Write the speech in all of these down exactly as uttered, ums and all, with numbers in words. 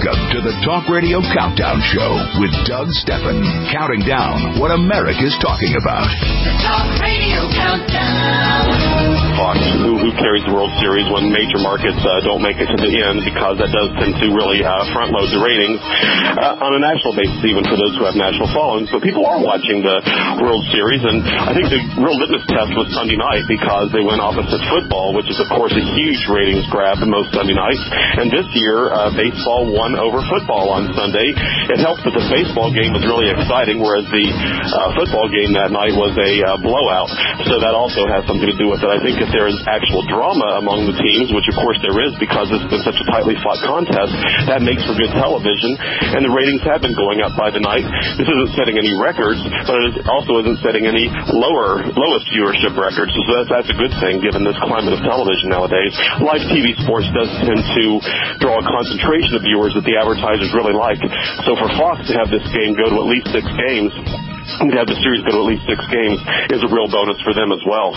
Welcome to the Talk Radio Countdown Show with Doug Stephan, counting down what America's talking about. The Talk Radio Countdown. Fox, who, who carries the World Series when major markets uh, don't make it to the end, because that does tend to really uh, front load the ratings uh, on a national basis, even for those who have national followings. But people are watching the World Series, and I think the real litmus test was Sunday night, because they went opposite football, which is, of course, a huge ratings grab most Sunday nights. And this year, uh, baseball won over football on Sunday. It helps that the baseball game was really exciting, whereas the uh, football game that night was a uh, blowout. So that also has something to do with it. I think if there is actual drama among the teams, which of course there is because it's been such a tightly fought contest, that makes for good television. And the ratings have been going up by the night. This isn't setting any records, but it also isn't setting any lower, lowest viewership records. So that's, that's a good thing given this climate of television nowadays. Live T V sports does tend to draw a concentration of viewers that the advertisers really like. So for Fox to have this game go to at least six games, and to have the series go to at least six games, is a real bonus for them as well.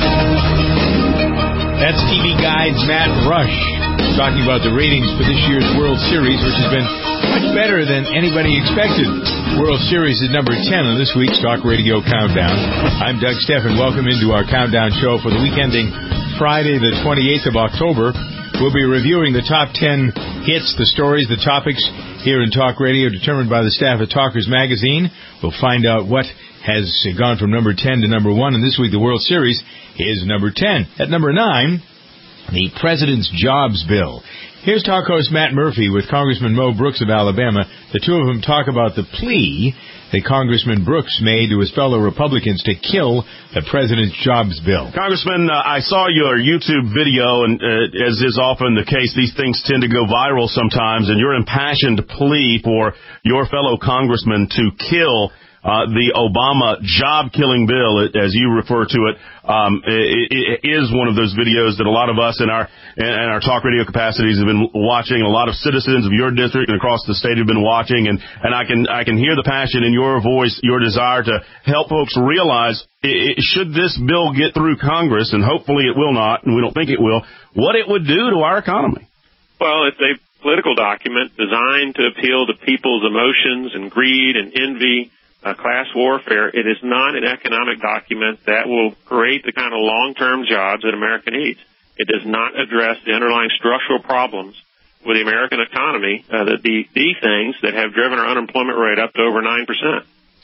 That's T V Guide's Matt Rush talking about the ratings for this year's World Series, which has been much better than anybody expected. World Series is number ten on this week's Talk Radio Countdown. I'm Doug Stephan. Welcome into our countdown show for the week ending Friday, the twenty-eighth of October. We'll be reviewing the top ten hits, the stories, the topics here in Talk Radio determined by the staff at Talkers Magazine. We'll find out what has gone from number ten to number one, and this week the World Series is number ten. At number nine, the President's Jobs Bill. Here's talk host Matt Murphy with Congressman Mo Brooks of Alabama. The two of them talk about the plea that Congressman Brooks made to his fellow Republicans to kill the President's Jobs Bill. Congressman, uh, I saw your YouTube video, and uh, as is often the case, these things tend to go viral sometimes, and your impassioned plea for your fellow congressman to kill Uh, the Obama job-killing bill, as you refer to it, um, it, it is one of those videos that a lot of us in our in our talk radio capacities have been watching. A lot of citizens of your district and across the state have been watching, and, and I can I can hear the passion in your voice, your desire to help folks realize, it, it, should this bill get through Congress, and hopefully it will not, and we don't think it will, what it would do to our economy. Well, it's a political document designed to appeal to people's emotions and greed and envy. Uh, class warfare. It is not an economic document that will create the kind of long-term jobs that America needs. It does not address the underlying structural problems with the American economy, uh, the, the, the things that have driven our unemployment rate up to over nine percent.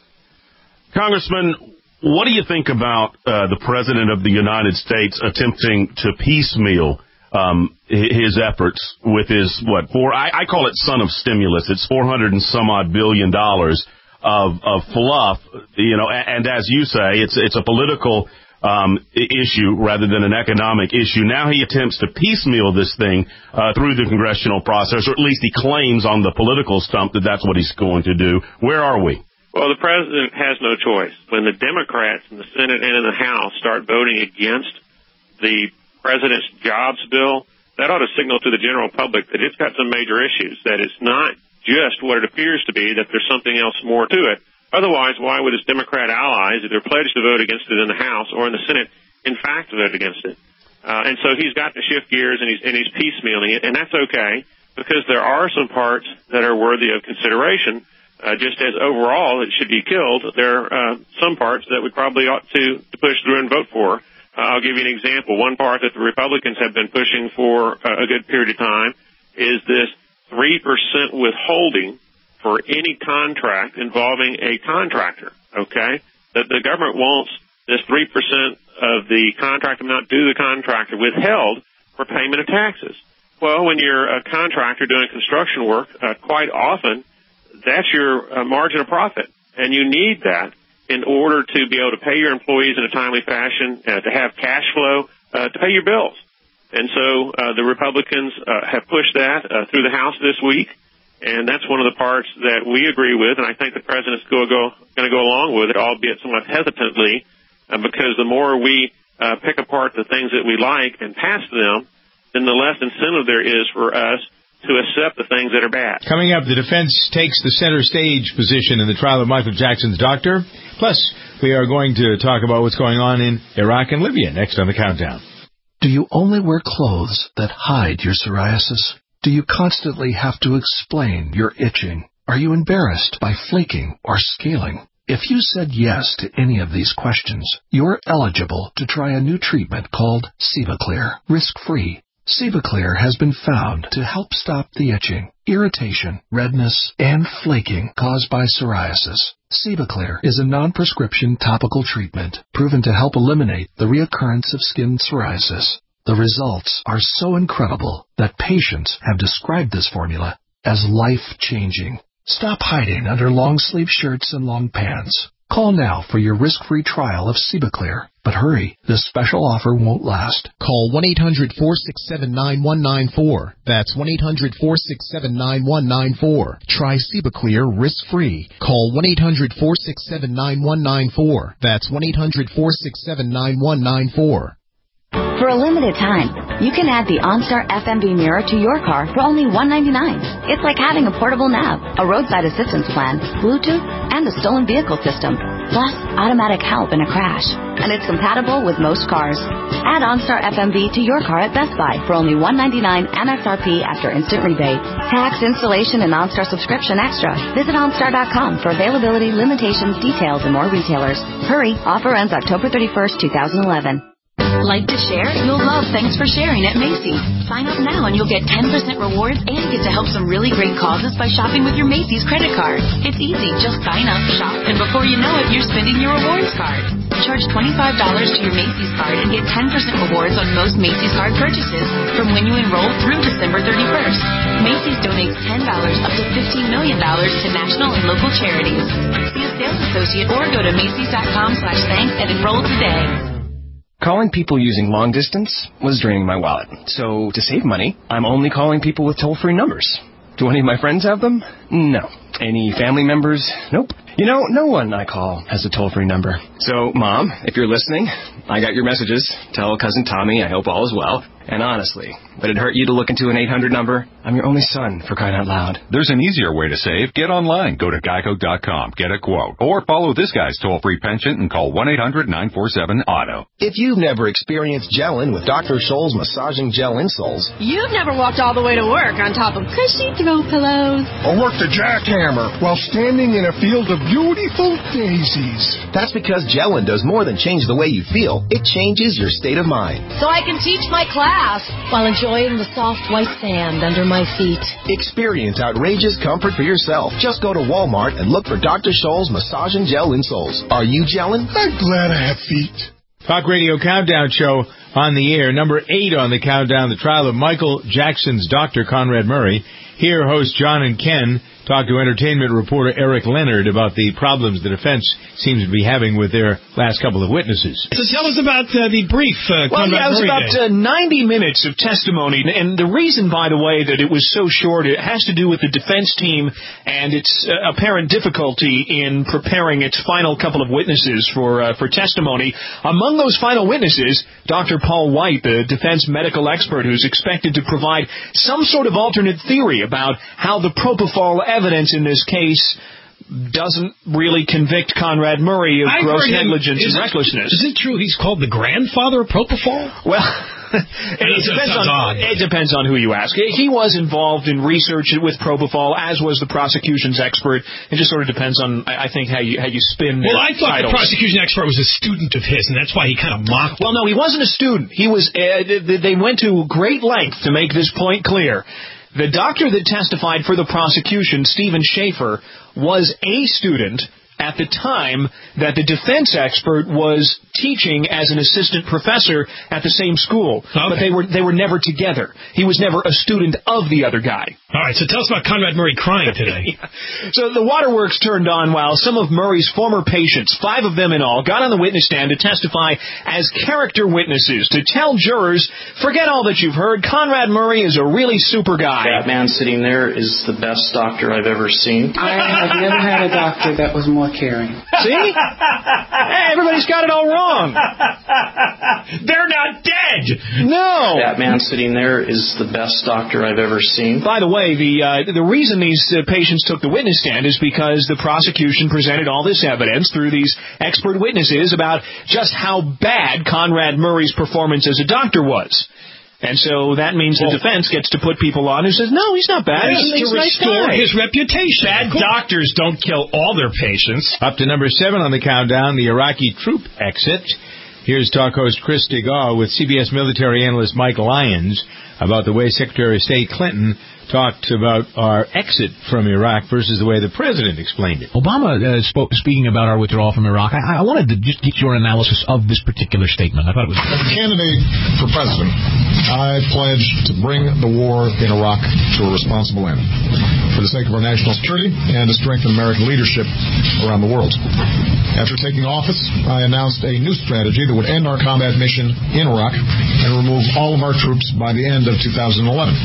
Congressman, what do you think about uh, the President of the United States attempting to piecemeal um, his efforts with his, what, four, I, I call it son of stimulus. It's four hundred and some odd billion dollars. Of, of fluff, you know, and, and as you say, it's it's a political um, issue rather than an economic issue. Now he attempts to piecemeal this thing uh, through the congressional process, or at least he claims on the political stump that that's what he's going to do. Where are we? Well, the president has no choice. When the Democrats in the Senate and in the House start voting against the president's jobs bill, that ought to signal to the general public that it's got some major issues, that it's not just what it appears to be, that there's something else more to it. Otherwise, why would his Democrat allies either pledge to vote against it in the House or in the Senate, in fact, vote against it? Uh, and so he's got to shift gears, and he's, and he's piecemealing it, and that's okay, because there are some parts that are worthy of consideration. Uh, just as overall it should be killed, there are uh, some parts that we probably ought to, to push through and vote for. Uh, I'll give you an example. One part that the Republicans have been pushing for uh, a good period of time is this three percent withholding for any contract involving a contractor, okay? That the government wants this three percent of the contract amount due to the contractor withheld for payment of taxes. Well, when you're a contractor doing construction work, uh, quite often that's your uh, margin of profit, and you need that in order to be able to pay your employees in a timely fashion, uh, to have cash flow, uh, to pay your bills. And so uh, the Republicans uh, have pushed that uh, through the House this week, and that's one of the parts that we agree with, and I think the President's going to go, going to go along with it, albeit somewhat hesitantly, uh, because the more we uh, pick apart the things that we like and pass them, then the less incentive there is for us to accept the things that are bad. Coming up, the defense takes the center stage position in the trial of Michael Jackson's doctor. Plus, we are going to talk about what's going on in Iraq and Libya next on the Countdown. Do you only wear clothes that hide your psoriasis? Do you constantly have to explain your itching? Are you embarrassed by flaking or scaling? If you said yes to any of these questions, you're eligible to try a new treatment called Cevaclear, risk-free. Cevaclear has been found to help stop the itching, irritation, redness, and flaking caused by psoriasis. Cevaclear is a non-prescription topical treatment proven to help eliminate the reoccurrence of skin psoriasis. The results are so incredible that patients have described this formula as life-changing. Stop hiding under long-sleeve shirts and long pants. Call now for your risk-free trial of Cevaclear. But hurry, this special offer won't last. Call one eight hundred four six seven nine one nine four. That's one eight hundred four six seven nine one nine four. Try Cevaclear risk-free. Call one eight hundred four six seven nine one nine four. That's one eight hundred four six seven nine one nine four. For a limited time, you can add the OnStar F M V mirror to your car for only one dollar and ninety-nine cents. It's like having a portable nav, a roadside assistance plan, Bluetooth, and a stolen vehicle system, plus automatic help in a crash. And it's compatible with most cars. Add OnStar F M V to your car at Best Buy for only one dollar and ninety-nine cents M S R P after instant rebate. Tax, installation, and OnStar subscription extra. Visit OnStar dot com for availability, limitations, details, and more retailers. Hurry, offer ends October thirty-first, twenty eleven. Like to share? You'll love Thanks for Sharing at Macy's. Sign up now and you'll get ten percent rewards and get to help some really great causes by shopping with your Macy's credit card. It's easy. Just sign up, shop, and before you know it, you're spending your rewards card. Charge twenty-five dollars to your Macy's card and get ten percent rewards on most Macy's card purchases from when you enroll through December thirty-first. Macy's donates ten dollars up to fifteen million dollars to national and local charities. See a sales associate or go to Macy's dot com slash thanks and enroll today. Calling people using long distance was draining my wallet. So to save money, I'm only calling people with toll-free numbers. Do any of my friends have them? No. Any family members? Nope. You know, no one I call has a toll-free number. So, Mom, if you're listening, I got your messages. Tell Cousin Tommy I hope all is well. And honestly, would it hurt you to look into an eight hundred number? I'm your only son, for crying out loud. There's an easier way to save. Get online. Go to geico dot com. Get a quote. Or follow this guy's toll-free penchant and call one eight hundred nine four seven auto. If you've never experienced gelling with Doctor Scholl's massaging gel insoles. You've never walked all the way to work on top of cushy throw pillows. Or worked a jackhammer while standing in a field of beautiful daisies. That's because gelling does more than change the way you feel. It changes your state of mind. So I can teach my class while enjoying the soft white sand under my feet. Experience outrageous comfort for yourself. Just go to Walmart and look for Doctor Scholl's massaging gel insoles. Are you gelling? I'm glad I have feet. Talk Radio Countdown Show on the air. Number eight on the countdown, the trial of Michael Jackson's Doctor Conrad Murray. Here, hosts John and Ken talk to entertainment reporter Eric Leonard about the problems the defense seems to be having with their last couple of witnesses. So tell us about uh, the brief uh, Well, Conrad yeah, it was Murray about uh, ninety minutes of testimony, and the reason, by the way, that it was so short, it has to do with the defense team and its uh, apparent difficulty in preparing its final couple of witnesses for uh, for testimony. Among those final witnesses, Doctor Paul White, the defense medical expert who's expected to provide some sort of alternate theory about how the propofol evidence in this case doesn't really convict Conrad Murray of I've gross him, negligence and it, recklessness. Is it true he's called the grandfather of propofol? Well, it, it, depends on, odd, it depends on who you ask. He was involved in research with propofol, as was the prosecution's expert. It just sort of depends on, I think, how you how you spin Well, I thought titles. The prosecution expert was a student of his, and that's why he kind of mocked Well, no, he wasn't a student. He was. Uh, they went to great length to make this point clear. The doctor that testified for the prosecution, Stephen Schaefer, was a student at the time that the defense expert was teaching as an assistant professor at the same school. Okay. But they were they were never together. He was never a student of the other guy. All right, so tell us about Conrad Murray crying today. Yeah. So the waterworks turned on while some of Murray's former patients, five of them in all, got on the witness stand to testify as character witnesses to tell jurors, forget all that you've heard, Conrad Murray is a really super guy. That man sitting there is the best doctor I've ever seen. I have never had a doctor that was more caring. See? Hey, everybody's got it all wrong. They're not dead. No. That man sitting there is the best doctor I've ever seen. By the way, the uh, the reason these uh, patients took the witness stand is because the prosecution presented all this evidence through these expert witnesses about just how bad Conrad Murray's performance as a doctor was. And so that means the defense gets to put people on who says, no, he's not bad. Yes, he's, he's to a nice restore guy. his reputation. Bad doctors don't kill all their patients. Up to number seven on the countdown, the Iraqi troop exit. Here's talk host Chris Degaw with C B S military analyst Mike Lyons about the way Secretary of State Clinton talked about our exit from Iraq versus the way the president explained it. Obama uh, spoke, speaking about our withdrawal from Iraq. I, I wanted to just get your analysis of this particular statement. I thought it was... As a candidate for president, I pledge to bring the war in Iraq to a responsible end for the sake of our national security and to strengthen American leadership around the world. After taking office, I announced a new strategy that would end our combat mission in Iraq and remove all of our troops by the end of two thousand eleven.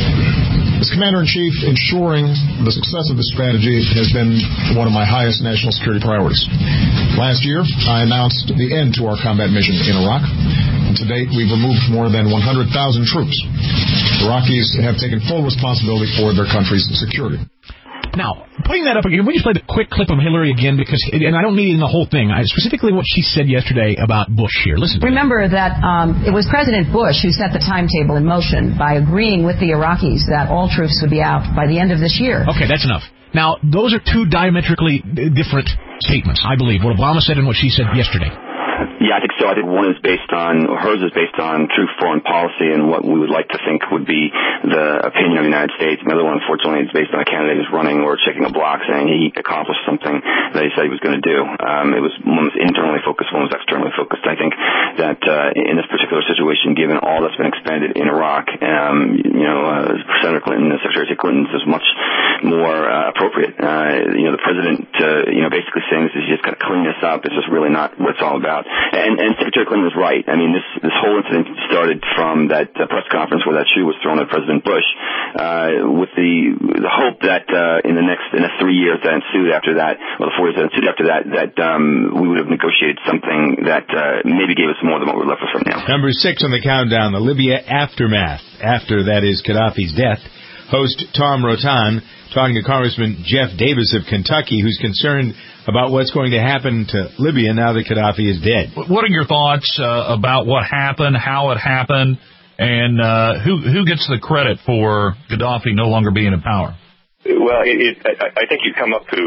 As Commander-in-Chief, ensuring the success of this strategy has been one of my highest national security priorities. Last year, I announced the end to our combat mission in Iraq. And to date, we've removed more than one hundred thousand troops. Iraqis have taken full responsibility for their country's security. Now, putting that up again, we just play the quick clip of Hillary again, because, and I don't need it in the whole thing, I, specifically what she said yesterday about Bush here. Listen. Remember that um, it was President Bush who set the timetable in motion by agreeing with the Iraqis that all troops would be out by the end of this year. Okay, that's enough. Now, those are two diametrically different statements, I believe, what Obama said and what she said yesterday. Yeah, I think so. I think one is based on, hers is based on true foreign policy and what we would like to think would be the opinion of the United States. And the other one, unfortunately, is based on a candidate who's running or checking a block saying he accomplished something that he said he was going to do. Um, it was, one was internally focused, one was externally focused. I think that uh, in this particular situation, given all that's been expended in Iraq, um, you know, uh, Senator Clinton, uh, Secretary of State Clinton, is much more uh, appropriate. Uh, you know, the president, uh, you know, basically saying this is just going to clean this up. It's just really not what it's all about. And, and Secretary Clinton was right. I mean, this this whole incident started from that uh, press conference where that shoe was thrown at President Bush, uh, with the the hope that uh, in the next in the three years that ensued after that, or the four years that ensued after that, that um, we would have negotiated something that uh, maybe gave us more than what we're left with right now. Number six on the countdown, the Libya aftermath. After, that is, Gaddafi's death. Host Tom Rotan talking to Congressman Jeff Davis of Kentucky, who's concerned about what's going to happen to Libya now that Gaddafi is dead. What are your thoughts uh, about what happened, how it happened, and uh, who who gets the credit for Gaddafi no longer being in power? Well, it, it, I, I think you come up to,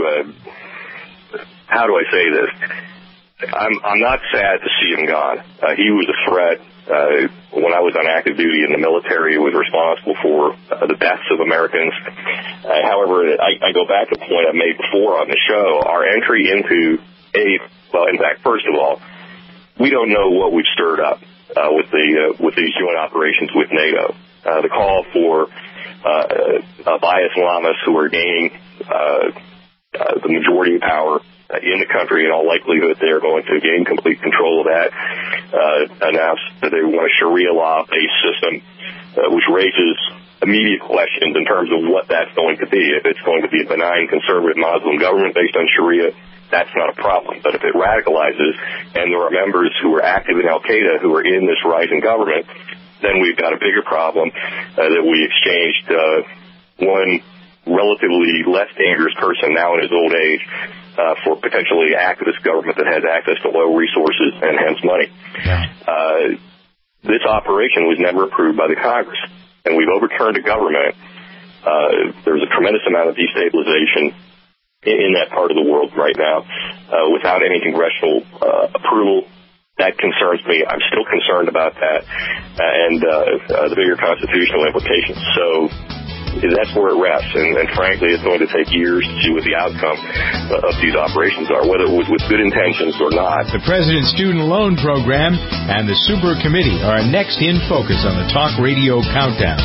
uh, how do I say this? I'm, I'm not sad to see him gone. Uh, he was a threat. Uh, when I was on active duty in the military, was responsible for uh, the deaths of Americans. Uh, however, I, I go back to the point I made before on the show. Our entry into a, well, in fact, first of all, we don't know what we've stirred up uh, with the uh, with these joint operations with NATO. Uh, the call for uh, uh, bias Islamists who are gaining uh, uh, the majority of power in the country, in all likelihood, they're going to gain complete control of that, uh, announced that they want a Sharia law-based system, uh, which raises immediate questions in terms of what that's going to be. If it's going to be a benign conservative Muslim government based on Sharia, that's not a problem. But if it radicalizes and there are members who are active in Al-Qaeda who are in this rising government, then we've got a bigger problem uh, that we exchanged uh, one relatively less dangerous person now in his old age uh, for potentially activist government that has access to oil resources and hence money. Yeah. Uh, this operation was never approved by the Congress, and we've overturned a government. Uh, there's a tremendous amount of destabilization in, in that part of the world right now uh, without any congressional uh, approval. That concerns me. I'm still concerned about that uh, and uh, uh, the bigger constitutional implications. So that's where it rests, and, and frankly, it's going to take years to see what the outcome of these operations are, whether it was with good intentions or not. The President's Student Loan Program and the Super Committee are next in focus on the Talk Radio Countdown.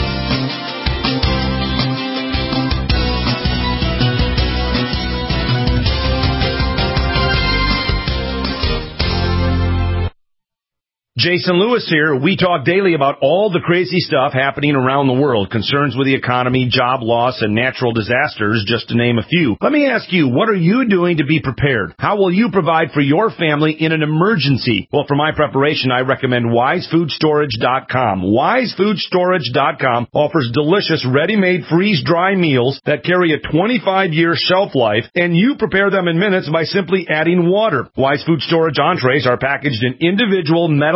Jason Lewis here. We talk daily about all the crazy stuff happening around the world, concerns with the economy, job loss, and natural disasters, just to name a few. Let me ask you, what are you doing to be prepared? How will you provide for your family in an emergency? Well, for my preparation, I recommend wise food storage dot com. wise food storage dot com offers delicious, ready-made, freeze-dry meals that carry a twenty-five year shelf life, and you prepare them in minutes by simply adding water. Wise Food Storage entrees are packaged in individual metal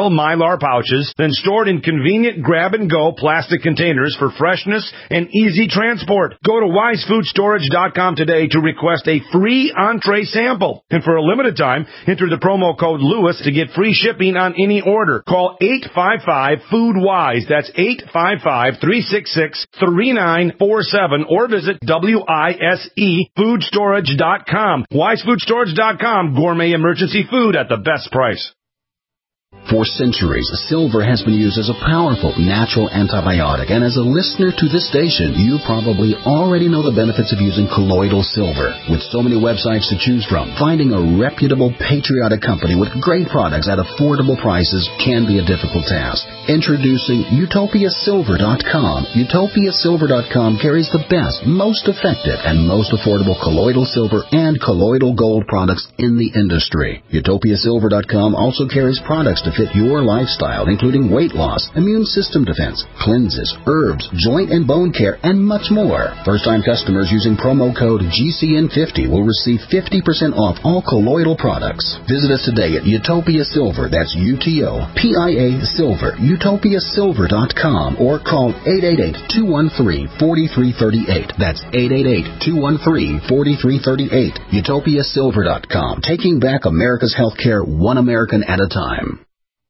refill Mylar pouches, then stored in convenient grab-and-go plastic containers for freshness and easy transport. Go to wise food storage dot com today to request a free entree sample. And for a limited time, enter the promo code Lewis to get free shipping on any order. Call eight five five, food wise. That's eight five five, three six six, three nine four seven or visit W I S E food storage dot com. wise food storage dot com, gourmet emergency food at the best price. For centuries, silver has been used as a powerful natural antibiotic, and as a listener to this station, you probably already know the benefits of using colloidal silver. With so many websites to choose from, finding a reputable, patriotic company with great products at affordable prices can be a difficult task. Introducing Utopia Silver dot com. Utopia Silver dot com carries the best, most effective, and most affordable colloidal silver and colloidal gold products in the industry. Utopia Silver dot com also carries products to fit your lifestyle, including weight loss, immune system defense, cleanses, herbs, joint and bone care, and much more. First-time customers using promo code G C N fifty will receive fifty percent off all colloidal products. Visit us today at Utopia Silver, that's U T O P I A Silver, Utopia Silver dot com, or call eight eight eight, two one three, four three three eight. That's eight eight eight, two one three, four three three eight. Utopia Silver dot com, taking back America's healthcare one American at a time.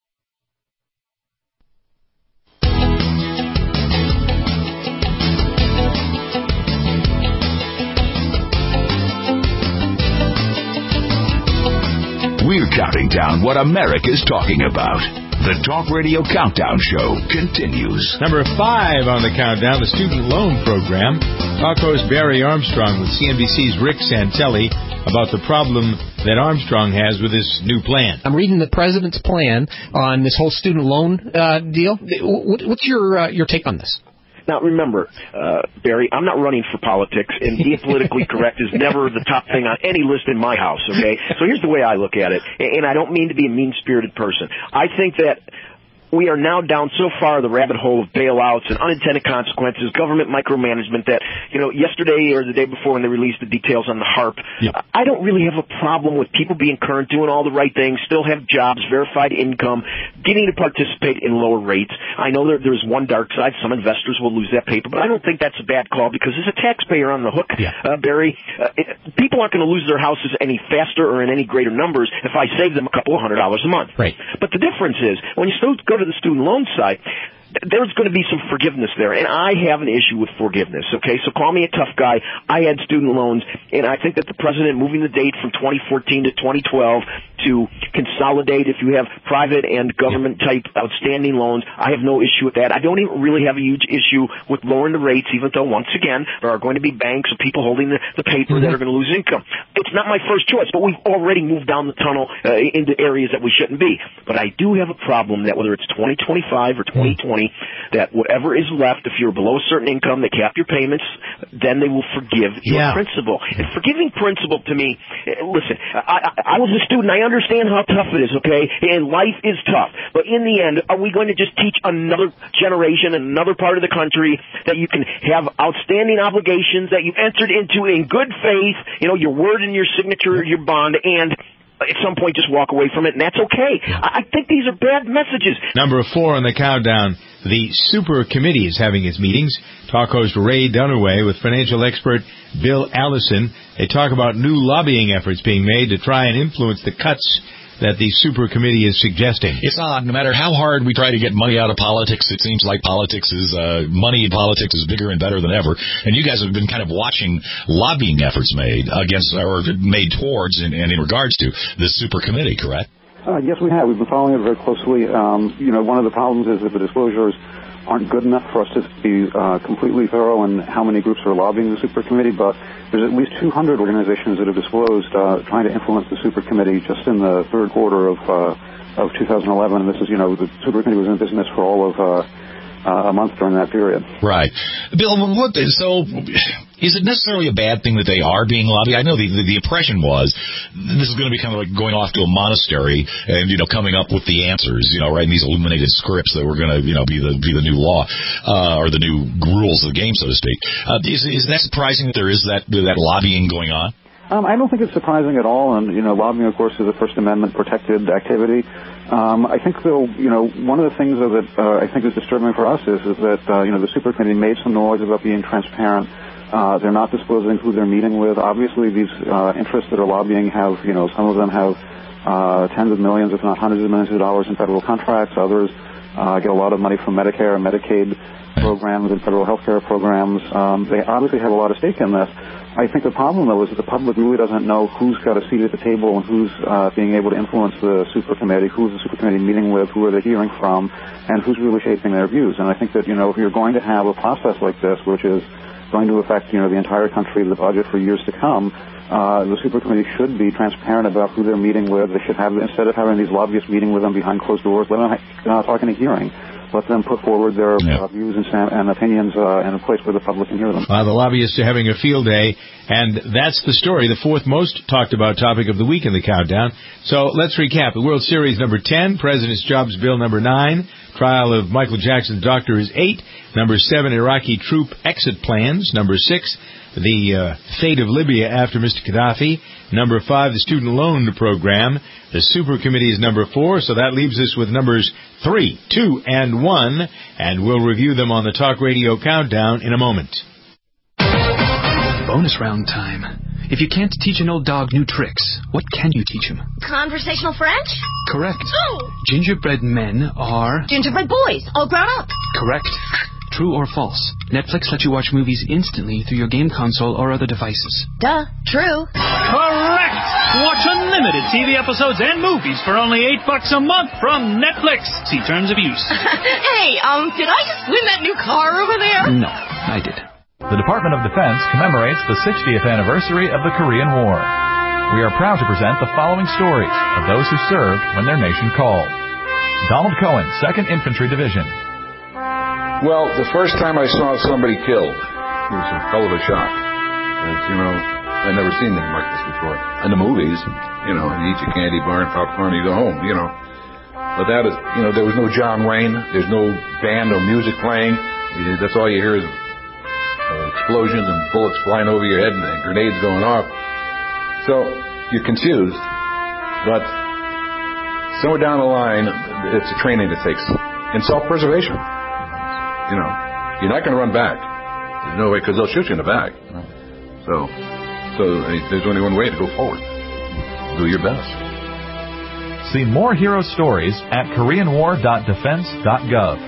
We're counting down what America's talking about. The Talk Radio Countdown Show continues. Number five on the countdown, the student loan program. Talk host Barry Armstrong with C N B C's Rick Santelli about the problem that Armstrong has with this new plan. I'm reading the president's plan on this whole student loan uh, deal. What's your uh, your take on this? Now, remember, uh, Barry, I'm not running for politics, and being politically correct is never the top thing on any list in my house, okay? So here's the way I look at it, and I don't mean to be a mean-spirited person. I think that we are now down so far the rabbit hole of bailouts and unintended consequences, government micromanagement that, you know, yesterday or the day before when they released the details on the HARP, yep. I don't really have a problem with people being current, doing all the right things, still have jobs, verified income, getting to participate in lower rates. I know there, there's one dark side. Some investors will lose that paper, but I don't think that's a bad call because as a taxpayer on the hook, yeah. uh, Barry, uh, it, people aren't going to lose their houses any faster or in any greater numbers if I save them a couple of hundred dollars a month. Right. But the difference is when you still go to the student loan side, there's going to be some forgiveness there, and I have an issue with forgiveness, okay? So call me a tough guy. I had student loans, and I think that the president moving the date from twenty fourteen to twenty twelve to consolidate if you have private and government-type outstanding loans, I have no issue with that. I don't even really have a huge issue with lowering the rates, even though, once again, there are going to be banks or people holding the, the paper mm-hmm. that are going to lose income. It's not my first choice, but we've already moved down the tunnel uh, into areas that we shouldn't be. But I do have a problem that whether it's twenty twenty-five or twenty twenty, that whatever is left, if you're below a certain income, they cap your payments, then they will forgive your yeah. principal. And forgiving principal to me, listen, I, I, I was a student. I understand how tough it is, okay? And life is tough. But in the end, are we going to just teach another generation, another part of the country, that you can have outstanding obligations that you entered into in good faith, you know, your word and your signature, your bond, and at some point just walk away from it, and that's okay. I think these are bad messages. Number four on the countdown, the Super Committee is having its meetings. Talk host Ray Dunaway with financial expert Bill Allison. They talk about new lobbying efforts being made to try and influence the cuts that the Super Committee is suggesting. It's odd. No matter how hard we try to get money out of politics, it seems like politics is, uh, money in politics is bigger and better than ever. And you guys have been kind of watching lobbying efforts made against, or made towards, and, and in regards to this Super Committee, correct? Uh, yes, we have. We've been following it very closely. Um, you know, one of the problems is that the disclosures aren't good enough for us to be uh, completely thorough in how many groups are lobbying the Super Committee, but there's at least two hundred organizations that have disclosed uh, trying to influence the Super Committee just in the third quarter of uh, of two thousand eleven. And this is, you know, the Super Committee was in business for all of uh, uh, a month during that period. Right. Bill, what, so is it necessarily a bad thing that they are being lobbied? I know the, the, the impression was this is going to be kind of like going off to a monastery and, you know, coming up with the answers, you know, writing these illuminated scripts that were going to, you know, be the be the new law uh, or the new rules of the game, so to speak. Uh, is, is that surprising that there is that that lobbying going on? Um, I don't think it's surprising at all, and, you know, lobbying, of course, is a First Amendment protected activity. Um, I think, though, you know, one of the things though, that uh, I think is disturbing for us is, is that, uh, you know, the super committee made some noise about being transparent. Uh, they're not disclosing who they're meeting with. Obviously, these uh, interests that are lobbying have, you know, some of them have uh, tens of millions, if not hundreds of millions of dollars in federal contracts. Others uh, get a lot of money from Medicare and Medicaid programs and federal health care programs. Um, they obviously have a lot of stake in this. I think the problem, though, is that the public really doesn't know who's got a seat at the table and who's uh, being able to influence the super committee, who's the super committee meeting with, who are they hearing from, and who's really shaping their views. And I think that, you know, if you're going to have a process like this, which is going to affect, you know, the entire country, the budget for years to come, uh, the super committee should be transparent about who they're meeting with. They should have, instead of having these lobbyists meeting with them behind closed doors, let them uh, talk in a hearing. Let them put forward their yeah. uh, views and, and opinions uh, in a place where the public can hear them. Uh, the lobbyists are having a field day, and that's the story, the fourth most talked about topic of the week in the countdown. So let's recap. The World Series number ten, President's Jobs Bill number nine, trial of Michael Jackson's doctor is eight, number seven, Iraqi troop exit plans, number six, the uh, fate of Libya after Mister Gaddafi, number five, the student loan program. The super committee is number four, so that leaves us with numbers three, two, and one, and we'll review them on the Talk Radio Countdown in a moment. Bonus round time. If you can't teach an old dog new tricks, what can you teach him? Conversational French? Correct. Oh. Gingerbread men are... Gingerbread boys, all grown up. Correct. True or false? Netflix lets you watch movies instantly through your game console or other devices. Duh. True. Correct! Watch unlimited T V episodes and movies for only eight bucks a month from Netflix. See terms of use. Hey, um, did I just win that new car over there? No, I did. The Department of Defense commemorates the sixtieth anniversary of the Korean War. We are proud to present the following stories of those who served when their nation called. Donald Cohen, second Infantry Division. Well, the first time I saw somebody killed, it was a hell of a shock. It's, you know, I'd never seen anything like this before. In the movies, you know, you eat your candy bar and popcorn and you go home, you know. But that is, you know, there was no John Wayne. There's no band or music playing. That's all you hear is uh, explosions and bullets flying over your head and, and grenades going off. So you're confused. But somewhere down the line, it's a training that takes in self-preservation. You know, you're not going to run back. There's no way, because they'll shoot you in the back. So, so there's only one way to go forward. Do your best. See more hero stories at korean war dot defense dot gov.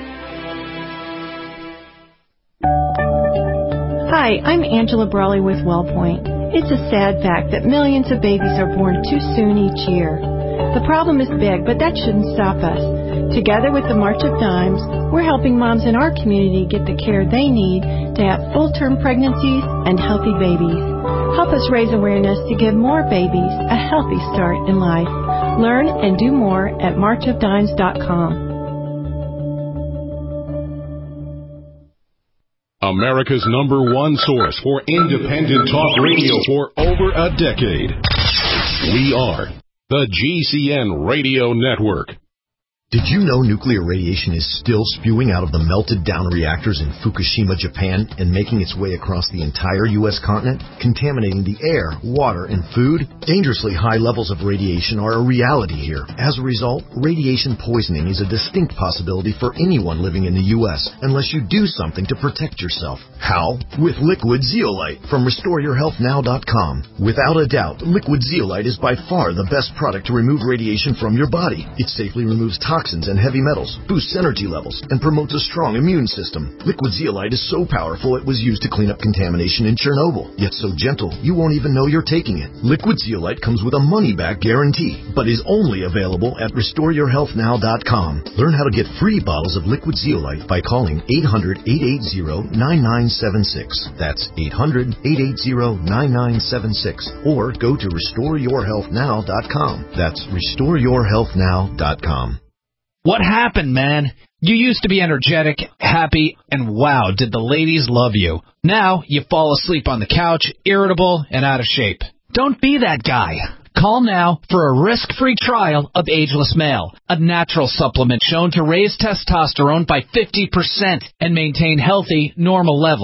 Hi, I'm Angela Brawley with WellPoint. It's a sad fact that millions of babies are born too soon each year. The problem is big, but that shouldn't stop us. Together with the March of Dimes, we're helping moms in our community get the care they need to have full-term pregnancies and healthy babies. Help us raise awareness to give more babies a healthy start in life. Learn and do more at march of dimes dot com. America's number one source for independent talk radio for over a decade. We are the G C N Radio Network. Did you know nuclear radiation is still spewing out of the melted down reactors in Fukushima, Japan, and making its way across the entire U S continent, contaminating the air, water, and food? Dangerously high levels of radiation are a reality here. As a result, radiation poisoning is a distinct possibility for anyone living in the U S unless you do something to protect yourself. How? With Liquid Zeolite from restore your health now dot com. Without a doubt, Liquid Zeolite is by far the best product to remove radiation from your body. It safely removes toxins and heavy metals, boosts energy levels, and promotes a strong immune system. Liquid Zeolite is so powerful it was used to clean up contamination in Chernobyl, yet so gentle you won't even know you're taking it. Liquid Zeolite comes with a money-back guarantee, but is only available at restore your health now dot com. Learn how to get free bottles of Liquid Zeolite by calling eight hundred, eight eight zero, nine nine seven six. That's eight hundred, eight eight zero, nine nine seven six. Or go to restore your health now dot com. That's restore your health now dot com. What happened, man? You used to be energetic, happy, and wow, did the ladies love you. Now you fall asleep on the couch, irritable, and out of shape. Don't be that guy. Call now for a risk-free trial of Ageless Male, a natural supplement shown to raise testosterone by fifty percent and maintain healthy, normal levels.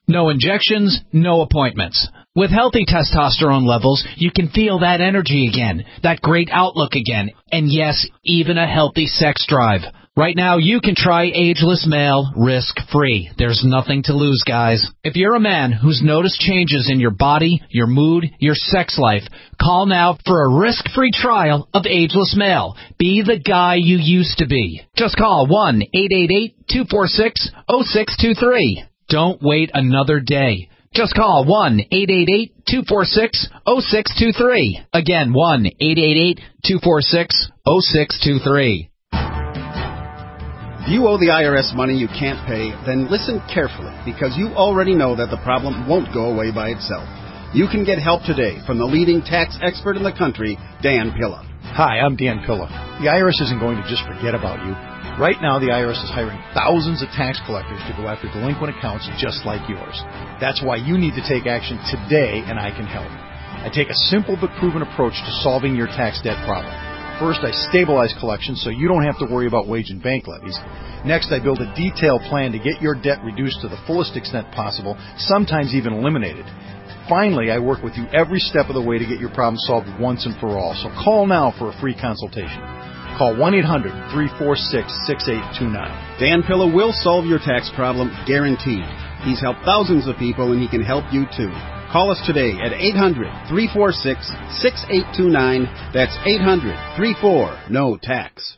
No injections, no appointments. With healthy testosterone levels, you can feel that energy again, that great outlook again, and yes, even a healthy sex drive. Right now, you can try Ageless Male risk-free. There's nothing to lose, guys. If you're a man who's noticed changes in your body, your mood, your sex life, call now for a risk-free trial of Ageless Male. Be the guy you used to be. Just call one eight eight eight, two four six, zero six two three. Don't wait another day. Just call one eight eight eight, two four six, zero six two three. Again, one eight eight eight, two four six, zero six two three. If you owe the I R S money you can't pay, then listen carefully, because you already know that the problem won't go away by itself. You can get help today from the leading tax expert in the country, Dan Pilla. Hi, I'm Dan Pilla. The I R S isn't going to just forget about you. Right now, the I R S is hiring thousands of tax collectors to go after delinquent accounts just like yours. That's why you need to take action today, and I can help. I take a simple but proven approach to solving your tax debt problem. First, I stabilize collections so you don't have to worry about wage and bank levies. Next, I build a detailed plan to get your debt reduced to the fullest extent possible, sometimes even eliminated. Finally, I work with you every step of the way to get your problem solved once and for all. So call now for a free consultation. Call one eight hundred, three four six, six eight two nine. Dan Pilla will solve your tax problem, guaranteed. He's helped thousands of people, and he can help you too. Call us today at eight hundred, three four six, six eight two nine. That's eight hundred, three four, N O tax.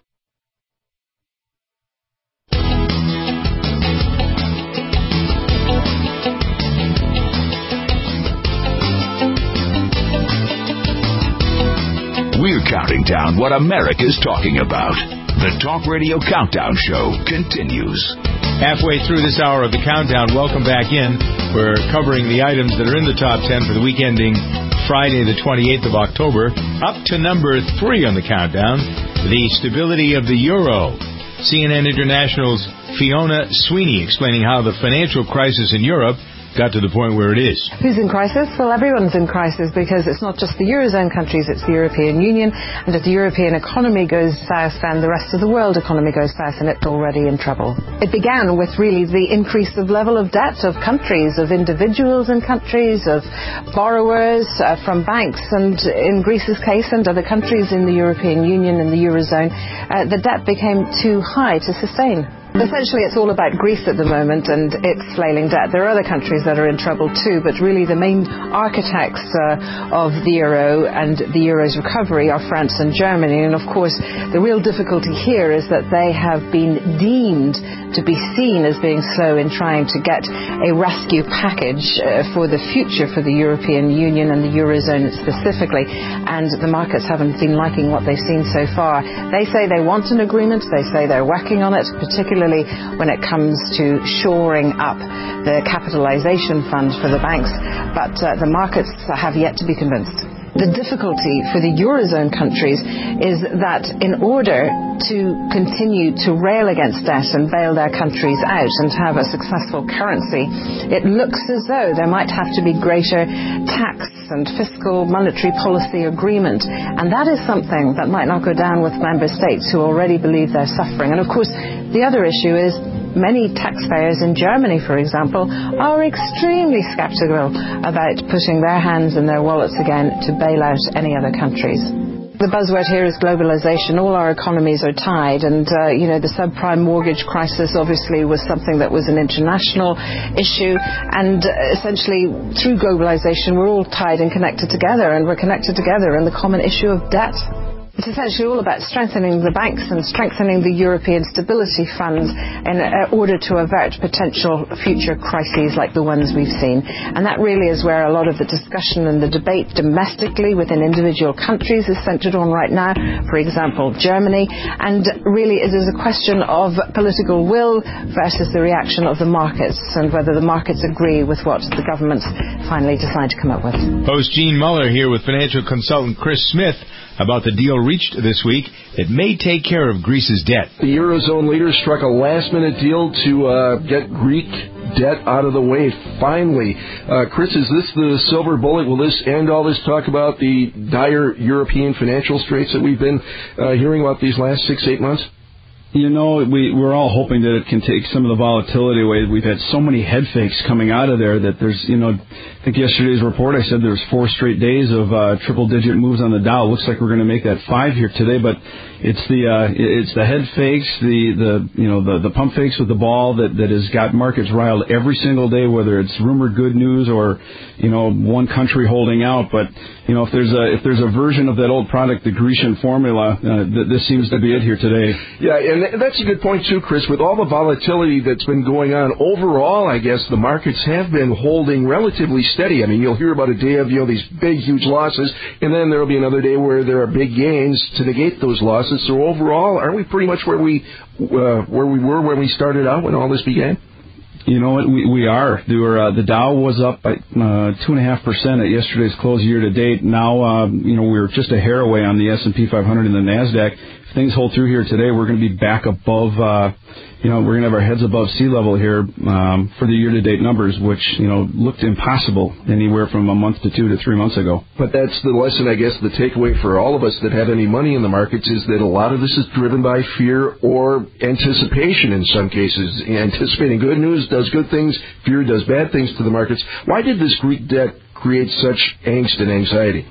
We're counting down what America's talking about. The Talk Radio Countdown Show continues. Halfway through this hour of the countdown, welcome back in. We're covering the items that are in the top ten for the week ending Friday the twenty-eighth of October. Up to number three on the countdown, the stability of the euro. C N N International's Fiona Sweeney explaining how the financial crisis in Europe got to the point where it is. Who's in crisis? Well, everyone's in crisis, because it's not just the Eurozone countries, it's the European Union. And if the European economy goes south, then the rest of the world economy goes south, and it's already in trouble. It began with really the increase of level of debt of countries, of individuals in countries, of borrowers uh, from banks, and in Greece's case and other countries in the European Union and the Eurozone, uh, the debt became too high to sustain. Essentially, it's all about Greece at the moment and its flailing debt. There are other countries that are in trouble too, but really the main architects uh, of the euro and the euro's recovery are France and Germany. And of course, the real difficulty here is that they have been deemed to be seen as being slow in trying to get a rescue package uh, for the future for the European Union and the eurozone specifically. And the markets haven't been liking what they've seen so far. They say they want an agreement. They say they're working on it, particularly when it comes to shoring up the capitalization fund for the banks, but uh, the markets have yet to be convinced. The difficulty for the Eurozone countries is that in order to continue to rail against debt and bail their countries out and have a successful currency, it looks as though there might have to be greater tax and fiscal monetary policy agreement. And that is something that might not go down with member states who already believe they're suffering. And of course, the other issue is many taxpayers in Germany, for example, are extremely skeptical about putting their hands in their wallets again to bail out any other countries. The buzzword here is globalization. All our economies are tied, and uh, you know, the subprime mortgage crisis obviously was something that was an international issue, and uh, essentially through globalization we're all tied and connected together, and we're connected together in the common issue of debt. It's essentially all about strengthening the banks and strengthening the European Stability Funds in order to avert potential future crises like the ones we've seen. And that really is where a lot of the discussion and the debate domestically within individual countries is centred on right now. For example, Germany. And really it is a question of political will versus the reaction of the markets, and whether the markets agree with what the governments finally decide to come up with. Host Gene Muller here with financial consultant Chris Smith about the deal reached this week that may take care of Greece's debt. The Eurozone leaders struck a last-minute deal to uh, get Greek debt out of the way, finally. Uh, Chris, is this the silver bullet? Will this end all this talk about the dire European financial straits that we've been uh, hearing about these last six, eight months? You know, we, we're all hoping that it can take some of the volatility away. We've had so many head fakes coming out of there that there's, you know, I think yesterday's report, I said there's four straight days of uh, triple-digit moves on the Dow. It looks like we're going to make that five here today, but it's the uh, it's the head fakes, the, the you know the, the pump fakes with the ball that, that has got markets riled every single day, whether it's rumored good news or, you know, one country holding out. But, you know, if there's a if there's a version of that old product, the Grecian formula, uh, th- this seems to be it here today. Yeah, and that's a good point, too, Chris. With all the volatility that's been going on, overall, I guess the markets have been holding relatively steady. I mean, you'll hear about a day of, you know, these big, huge losses, and then there'll be another day where there are big gains to negate those losses. So overall, aren't we pretty much where we uh, where we were when we started out, when all this began? You know what, we, we are. There were, uh, the Dow was up by uh, two and a half percent at yesterday's close year to date. Now, uh, you know, we're just a hair away on the S and P five hundred and the NASDAQ. If things hold through here today, we're going to be back above, uh, you know, we're going to have our heads above sea level here um, for the year-to-date numbers, which, you know, looked impossible anywhere from a month to two to three months ago. But that's the lesson, I guess, the takeaway for all of us that have any money in the markets is that a lot of this is driven by fear or anticipation in some cases. Anticipating good news does good things, fear does bad things to the markets. Why did this Greek debt create such angst and anxiety?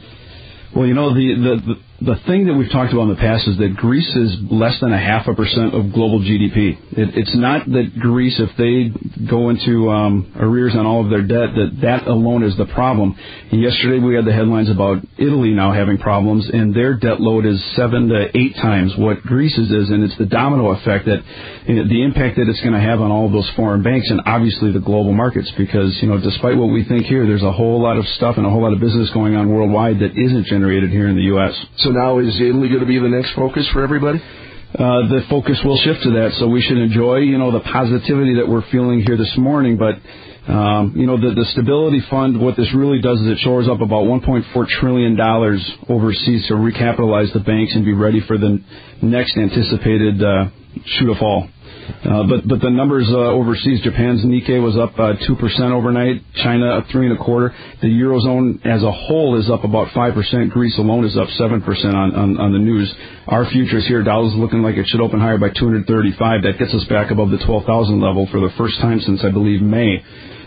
Well, you know, the, the, the, the thing that we've talked about in the past is that Greece is less than a half a percent of global G D P. It, it's not that Greece, if they go into um, arrears on all of their debt, that that alone is the problem. And yesterday we had the headlines about Italy now having problems, and their debt load is seven to eight times what Greece's is, and it's the domino effect that, you know, the impact that it's going to have on all of those foreign banks and obviously the global markets, because, you know, despite what we think here, there's a whole lot of stuff and a whole lot of business going on worldwide that isn't generated here in the U S. So now is Italy going to be the next focus for everybody? Uh, the focus will shift to that, so we should enjoy, you know, the positivity that we're feeling here this morning. But, um, you know, the, the Stability Fund, what this really does is it shores up about one point four trillion dollars overseas to recapitalize the banks and be ready for the next anticipated uh, shoot of fall. Uh, but but the numbers uh, overseas, Japan's Nikkei was up uh, two percent overnight, China up three and a quarter. The Eurozone as a whole is up about five percent. Greece alone is up seven percent on, on, on the news. Our futures here, Dow's looking like it should open higher by two hundred thirty-five. That gets us back above the twelve thousand level for the first time since, I believe, May.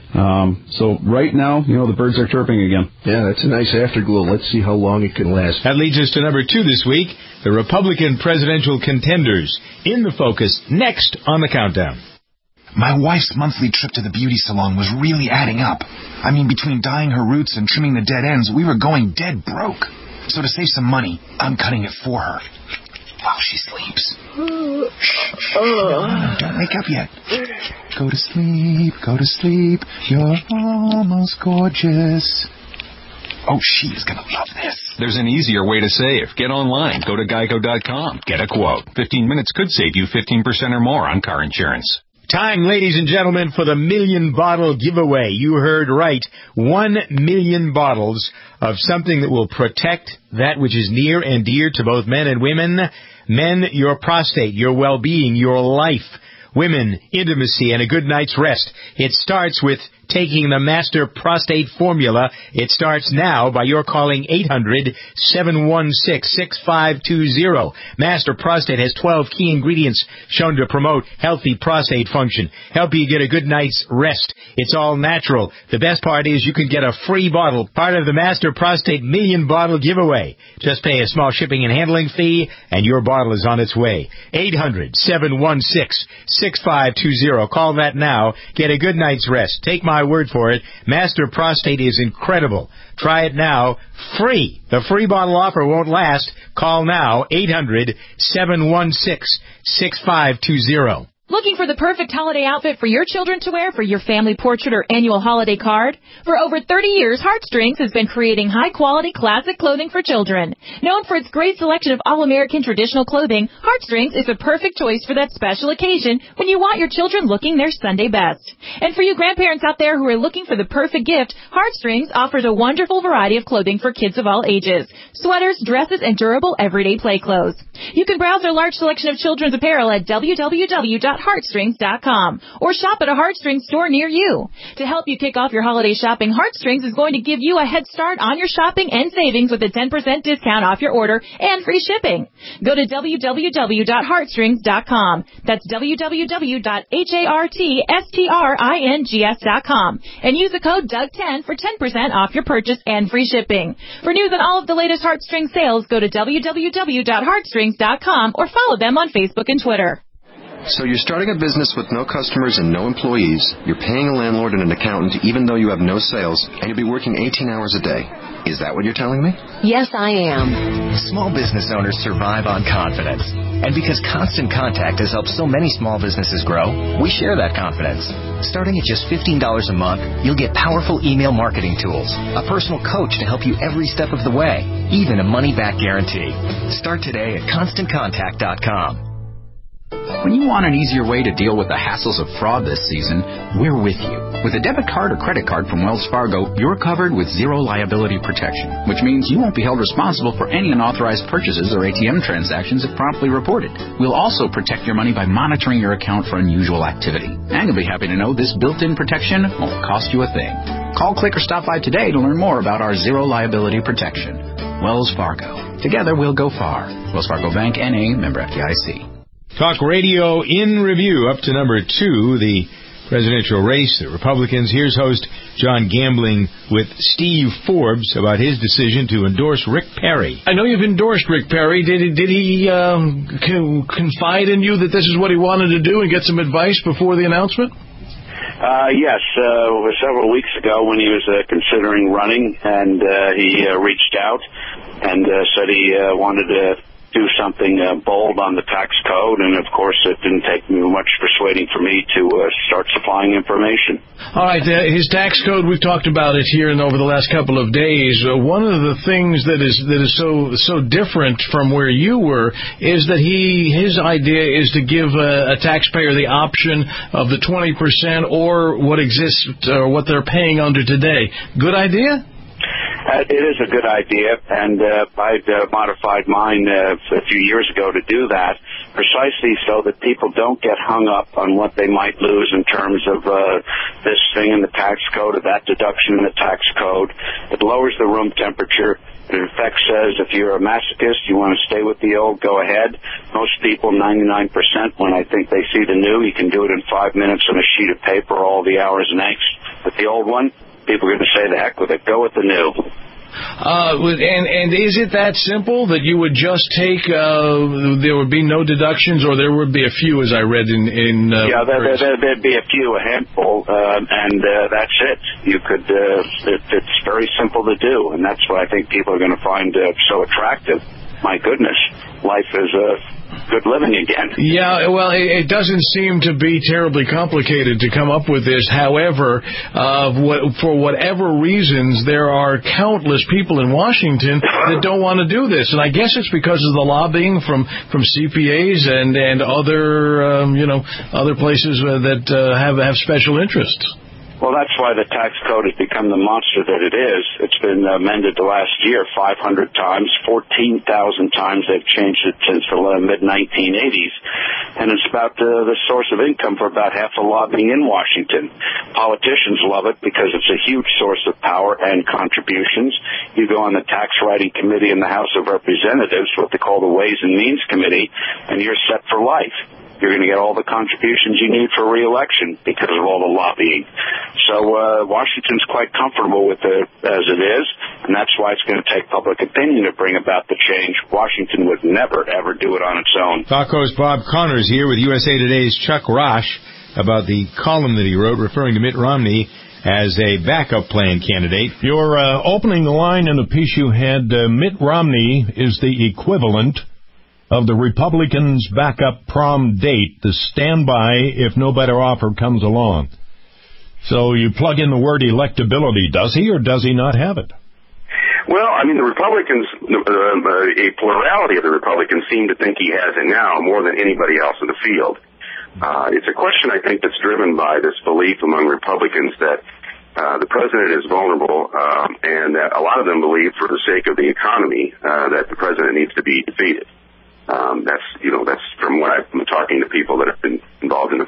Um, so right now, you know, the birds are chirping again. Yeah, that's a nice afterglow. Let's see how long it can last. That leads us to number two this week, the Republican presidential contenders. In the focus, next on the countdown. My wife's monthly trip to the beauty salon was really adding up. I mean, between dyeing her roots and trimming the dead ends, we were going dead broke. So to save some money, I'm cutting it for her. While she sleeps. Shh, no, no, don't wake up yet. Go to sleep, go to sleep. You're almost gorgeous. Oh, she is going to love this. There's an easier way to save. Get online. Go to geico dot com. Get a quote. fifteen minutes could save you fifteen percent or more on car insurance. Time, ladies and gentlemen, for the million bottle giveaway. You heard right. One million bottles of something that will protect that which is near and dear to both men and women. Men, your prostate, your well-being, your life. Women, intimacy, and a good night's rest. It starts with taking the Master Prostate Formula. It starts now by your calling eight hundred, seven one six, six five two zero. Master Prostate has twelve key ingredients shown to promote healthy prostate function, help you get a good night's rest. It's all natural. The best part is you can get a free bottle, part of the Master Prostate Million Bottle Giveaway. Just pay a small shipping and handling fee, and your bottle is on its way. eight hundred, seven one six, six five two zero. Call that now. Get a good night's rest. Take my word for it. Master Prostate is incredible. Try it now. Free. The free bottle offer won't last. Call now. eight hundred, seven one six, six five two zero. Looking for the perfect holiday outfit for your children to wear for your family portrait or annual holiday card? For over thirty years, Heartstrings has been creating high-quality classic clothing for children. Known for its great selection of all-American traditional clothing, Heartstrings is a perfect choice for that special occasion when you want your children looking their Sunday best. And for you grandparents out there who are looking for the perfect gift, Heartstrings offers a wonderful variety of clothing for kids of all ages. Sweaters, dresses, and durable everyday play clothes. You can browse their large selection of children's apparel at w w w dot dot heartstrings dot com or shop at a Heartstrings store near you. To help you kick off your holiday shopping, Heartstrings is going to give you a head start on your shopping and savings with a ten percent discount off your order and free shipping. Go to w w w dot heartstrings dot com. That's w w w dot heartstrings dot com and use the code Doug ten for ten percent off your purchase and free shipping. For news on all of the latest Heartstrings sales, go to w w w dot heartstrings dot com or follow them on Facebook and Twitter. So you're starting a business with no customers and no employees. You're paying a landlord and an accountant even though you have no sales, and you'll be working eighteen hours a day. Is that what you're telling me? Yes, I am. Small business owners survive on confidence. And because Constant Contact has helped so many small businesses grow, we share that confidence. Starting at just fifteen dollars a month, you'll get powerful email marketing tools, a personal coach to help you every step of the way, even a money-back guarantee. Start today at constant contact dot com. When you want an easier way to deal with the hassles of fraud this season, we're with you. With a debit card or credit card from Wells Fargo, you're covered with zero liability protection, which means you won't be held responsible for any unauthorized purchases or A T M transactions if promptly reported. We'll also protect your money by monitoring your account for unusual activity. And you'll be happy to know this built-in protection won't cost you a thing. Call, click, or stop by today to learn more about our zero liability protection. Wells Fargo. Together we'll go far. Wells Fargo Bank, N A, member F D I C. Talk Radio in review, up to number two, the presidential race, the Republicans. Here's host John Gambling with Steve Forbes about his decision to endorse Rick Perry. I know you've endorsed Rick Perry. Did he, did he um, confide in you that this is what he wanted to do and get some advice before the announcement? Uh, yes, uh, several weeks ago when he was uh, considering running, and uh, he uh, reached out and uh, said he uh, wanted to do something uh, bold on the tax code, and of course it didn't take much persuading for me to uh, start supplying information. All right, uh, his tax code, we've talked about it here and over the last couple of days. Uh, one of the things that is that is so so different from where you were is that he his idea is to give a, a taxpayer the option of the twenty percent or what exists or what they're paying under today. Good idea? Uh, it is a good idea, and uh, I'd uh, modified mine uh, a few years ago to do that, precisely so that people don't get hung up on what they might lose in terms of uh, this thing in the tax code or that deduction in the tax code. It lowers the room temperature. It in effect says if you're a masochist, you want to stay with the old, go ahead. Most people, ninety-nine percent, when I think they see the new, you can do it in five minutes on a sheet of paper, all the hours and angst. But the old one, people are going to say, the heck with it, go with the new. Uh, and, and is it that simple that you would just take, uh, there would be no deductions, or there would be a few, as I read in... in uh, yeah, there, there, there'd be a few, a handful, uh, and uh, that's it. You could, uh, it, it's very simple to do, and that's what I think people are going to find uh, so attractive. My goodness, life is uh, good living again. Yeah, well, it, it doesn't seem to be terribly complicated to come up with this. However, uh, what, for whatever reasons, there are countless people in Washington that don't want to do this. And I guess it's because of the lobbying from, from C P As and, and other, um, you know, other places that uh, have, have special interests. Well, that's why the tax code has become the monster that it is. It's been amended the last year five hundred times, fourteen thousand times they've changed it since the mid nineteen eighties. And it's about uh, the source of income for about half the lobbying in Washington. Politicians love it because it's a huge source of power and contributions. You go on the tax writing committee in the House of Representatives, what they call the Ways and Means Committee, and you're set for life. You're going to get all the contributions you need for re-election because of all the lobbying. So uh, Washington's quite comfortable with it as it is, and that's why it's going to take public opinion to bring about the change. Washington would never, ever do it on its own. Talk host Bob Connors here with U S A Today's Chuck Rosh about the column that he wrote referring to Mitt Romney as a backup plan candidate. You're uh, opening the line in the piece you had, uh, Mitt Romney is the equivalent of the Republicans' backup prom date, the standby if no better offer comes along. So you plug in the word electability. Does he or does he not have it? Well, I mean, the Republicans, uh, a plurality of the Republicans seem to think he has it now more than anybody else in the field. Uh, it's a question, I think, that's driven by this belief among Republicans that uh, the president is vulnerable, um, and that a lot of them believe, for the sake of the economy, uh, that the president needs to be defeated. Um, that's, you know, that's from what I've been talking to people that have been involved in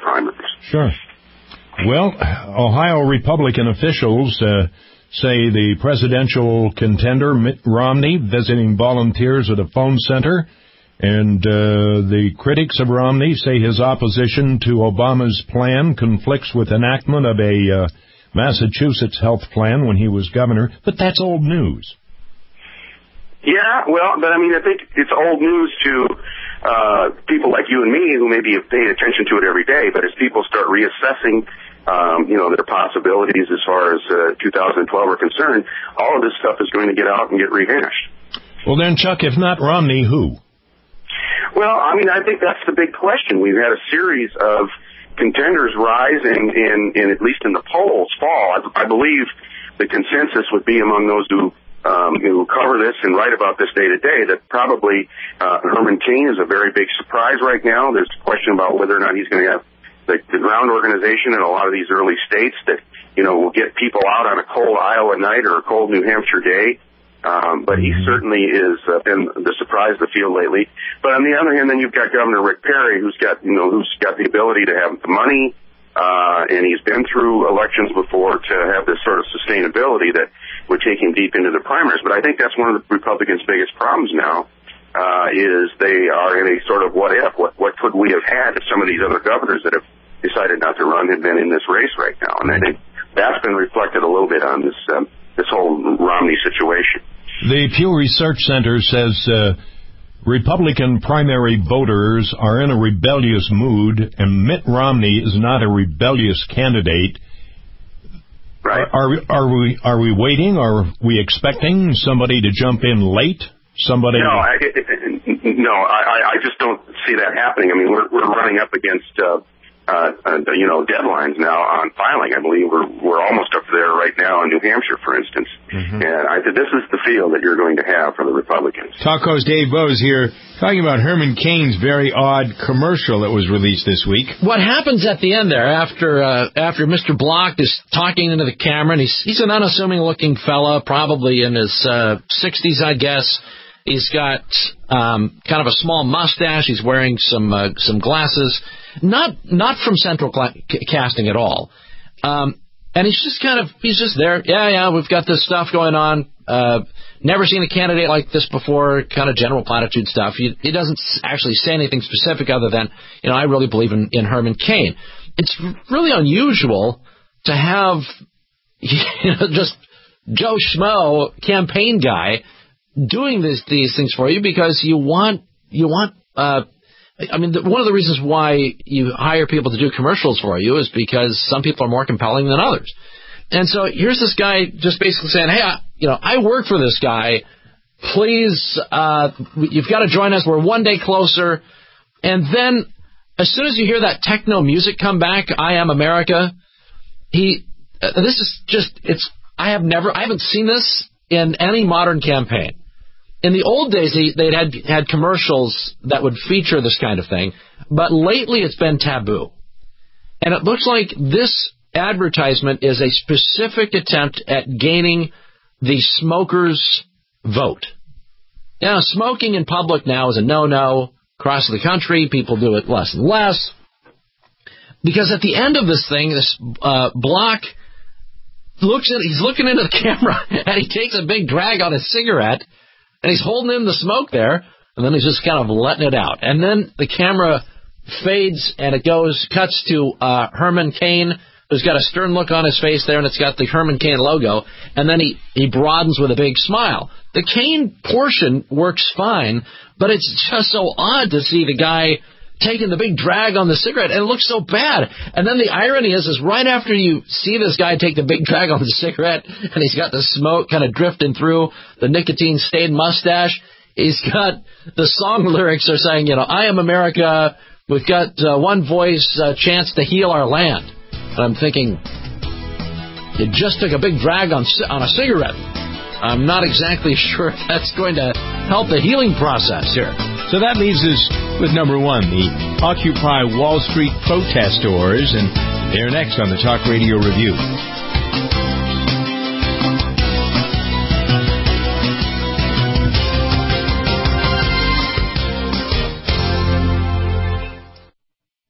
Sure. Well, Ohio Republican officials uh, say the presidential contender, Mitt Romney, visiting volunteers at a phone center. And uh, the critics of Romney say his opposition to Obama's plan conflicts with enactment of a uh, Massachusetts health plan when he was governor. But that's old news. Yeah, well, but I mean, I think it's old news to uh, people like you and me who maybe have paid attention to it every day. But as people start reassessing, um, you know, their possibilities as far as uh, two thousand twelve are concerned, all of this stuff is going to get out and get rehashed. Well, then, Chuck, if not Romney, who? Well, I mean, I think that's the big question. We've had a series of contenders rising in, in at least in the polls fall. I, I believe the consensus would be among those who um, who cover this and write about this day to day that probably uh, Herman Cain is a very big surprise right now. There's a question about whether or not he's going to have the, the ground organization in a lot of these early states that, you know, will get people out on a cold Iowa night or a cold New Hampshire day. Um, but he certainly is uh, been the surprise of the field lately. But on the other hand, then you've got Governor Rick Perry, who's got, you know, who's got the ability to have the money, uh, and he's been through elections before to have this sort of sustainability that would take him deep into the primaries. But I think that's one of the Republicans' biggest problems now, uh, is they are in a sort of what if, what, what could we have had if some of these other governors that have decided not to run had been in this race right now. And I think that's been reflected a little bit on this, um, this whole Romney situation. The Pew Research Center says uh, Republican primary voters are in a rebellious mood, and Mitt Romney is not a rebellious candidate. Right. Are, are we are we waiting? Are we expecting somebody to jump in late? Somebody? No, I, no, I, I just don't see that happening. I mean, we're we're running up against uh, uh, uh, you know deadlines now on filing. I believe we're we're almost up there right now in New Hampshire, for instance. Mm-hmm. And I think this is the field that you're going to have for the Republicans. Talco's Dave Bose here, talking about Herman Cain's very odd commercial that was released this week. What happens at the end there, after uh, after Mister Block is talking into the camera, and he's he's an unassuming-looking fella, probably in his uh, sixties, I guess. He's got um, kind of a small mustache. He's wearing some uh, some glasses, not not from Central Cla- Casting at all. Um, and he's just kind of he's just there. Yeah, yeah, we've got this stuff going on. Uh, never seen a candidate like this before. Kind of general platitude stuff. He, he doesn't actually say anything specific other than, you know, I really believe in, in Herman Cain. It's really unusual to have, you know, just Joe Schmo campaign guy doing this, these things for you, because you want, you want, uh, I mean, the, one of the reasons why you hire people to do commercials for you is because some people are more compelling than others. And so here's this guy just basically saying, hey, I, you know, I work for this guy. Please, uh, you've got to join us. We're one day closer. And then as soon as you hear that techno music come back, I Am America, he, uh, this is just, it's, I have never, I haven't seen this in any modern campaign. In the old days, they, they'd had, had commercials that would feature this kind of thing, but lately it's been taboo. And it looks like this advertisement is a specific attempt at gaining the smokers' vote. Now, smoking in public now is a no-no across the country. People do it less and less. Because at the end of this thing, this uh, Block looks at, he's looking into the camera, and he takes a big drag on his cigarette, and he's holding in the smoke there, and then he's just kind of letting it out. And then the camera fades, and it goes, cuts to uh, Herman Cain, who's got a stern look on his face there, and it's got the Herman Cain logo, and then he, he broadens with a big smile. The Cain portion works fine, but it's just so odd to see the guy taking the big drag on the cigarette, and it looks so bad. And then the irony is, is right after you see this guy take the big drag on the cigarette, and he's got the smoke kind of drifting through the nicotine-stained mustache, he's got the song lyrics are saying, you know, I am America, we've got uh, one voice, uh, chance to heal our land. And I'm thinking, you just took a big drag on on a cigarette. I'm not exactly sure if that's going to help the healing process here. So that leaves us with number one, the Occupy Wall Street protestors, and they're next on the Talk Radio Review.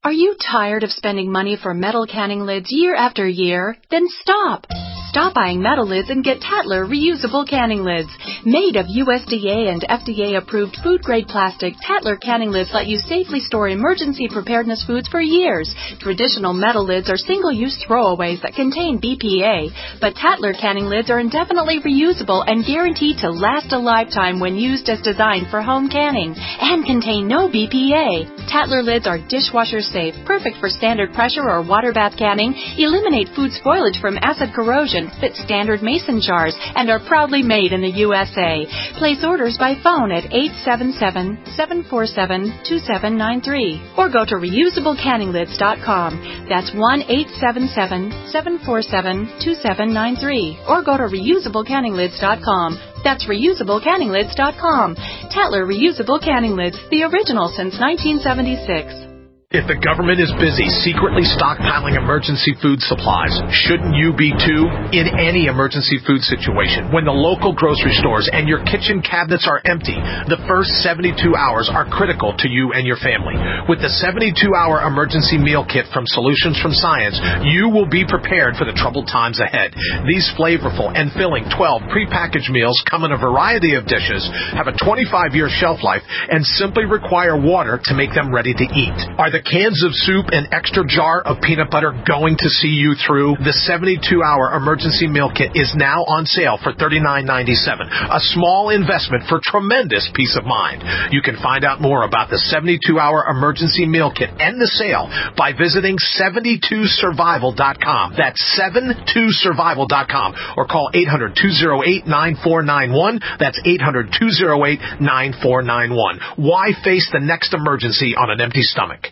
Are you tired of spending money for metal canning lids year after year? Then stop! Stop buying metal lids and get Tatler reusable canning lids. Made of U S D A and F D A-approved food-grade plastic, Tatler canning lids let you safely store emergency preparedness foods for years. Traditional metal lids are single-use throwaways that contain B P A, but Tatler canning lids are indefinitely reusable and guaranteed to last a lifetime when used as designed for home canning, and contain no B P A. Tatler lids are dishwasher safe, perfect for standard pressure or water bath canning, eliminate food spoilage from acid corrosion, fit standard mason jars, and are proudly made in the U S A. Place orders by phone at eight seven seven, seven four seven, two seven nine three or go to reusable canning lids dot com. That's one eight seven seven, seven four seven, two seven nine three or go to reusable canning lids dot com. That's reusable canning lids dot com. Tatler Reusable Canning Lids, the original since nineteen seventy-six. If the government is busy secretly stockpiling emergency food supplies, shouldn't you be too? In any emergency food situation, when the local grocery stores and your kitchen cabinets are empty, the first seventy-two hours are critical to you and your family. With the seventy-two hour emergency meal kit from Solutions from Science, you will be prepared for the troubled times ahead. These flavorful and filling twelve prepackaged meals come in a variety of dishes, have a twenty-five year shelf life, and simply require water to make them ready to eat. Are the cans of soup and extra jar of peanut butter going to see you through? The seventy-two hour emergency meal kit is now on sale for thirty-nine ninety-seven, a small investment for tremendous peace of mind. You can find out more about the seventy-two hour emergency meal kit and the sale by visiting seventy-two survival dot com. That's seventy-two survival dot com or call eight hundred, two oh eight, nine four nine one. That's eight hundred, two oh eight, nine four nine one. Why face the next emergency on an empty stomach?